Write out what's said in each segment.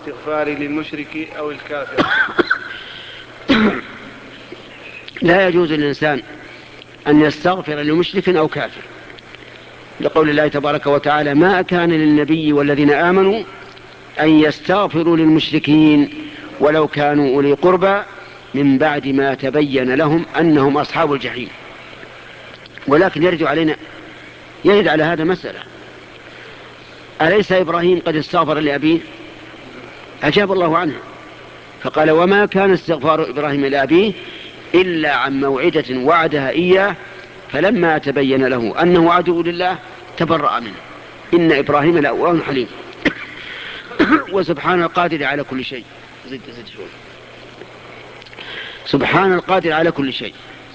الاستغفار للمشرك أو الكافر؟ لا يجوز للإنسان أن يستغفر لمشرك أو كافر، لقول الله تبارك وتعالى: ما كان للنبي والذين آمنوا أن يستغفروا للمشركين ولو كانوا أولي قربى من بعد ما تبين لهم أنهم أصحاب الجحيم. ولكن يرد على هذا مسألة: أليس إبراهيم قد استغفر لأبيه؟ أجاب الله عنه فقال: وما كان استغفار إبراهيم لأبيه إلا عن موعدة وعدها إياه فلما تبين له أنه عدو لله تبرأ منه إن إبراهيم لأواه حليم. وسبحان القادر على كل شيء. سبحان القادر على كل شيء.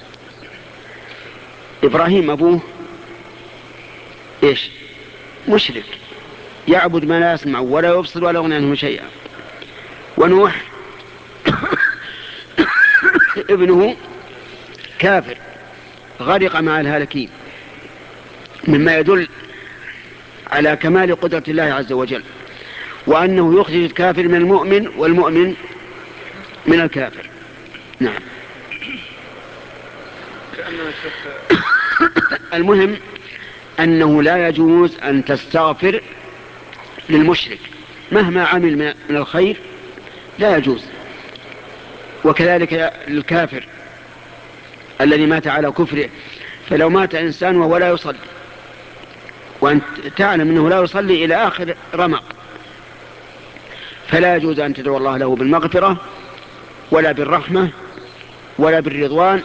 إبراهيم أبوه إيش؟ مشرك يعبد ما لا يسمع ولا يبصر ولا يغني عنه شيئا. ونوح ابنه كافر غرق مع الهالكين، مما يدل على كمال قدرة الله عز وجل، وأنه يخرج الكافر من المؤمن والمؤمن من الكافر. نعم. المهم أنه لا يجوز أن تستغفر للمشرك مهما عمل من الخير، لا يجوز. وكذلك الكافر الذي مات على كفره، فلو مات إنسان وهو لا يصلي وأنت تعلم أنه لا يصلي إلى آخر رمق، فلا يجوز أن تدعو الله له بالمغفرة ولا بالرحمة ولا بالرضوان،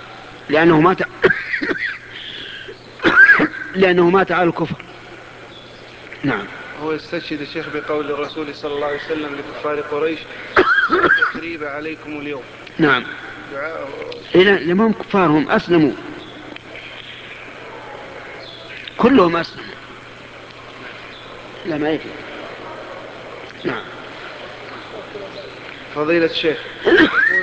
لأنه مات على الكفر. نعم. هو يستشهد الشيخ بقول الرسول صلى الله عليه وسلم لكفار قريش: تقريب عليكم اليوم. نعم. لما هم كفارهم أسلموا، كلهم أسلموا. لا ما يكفي. نعم. فضيلة الشيخ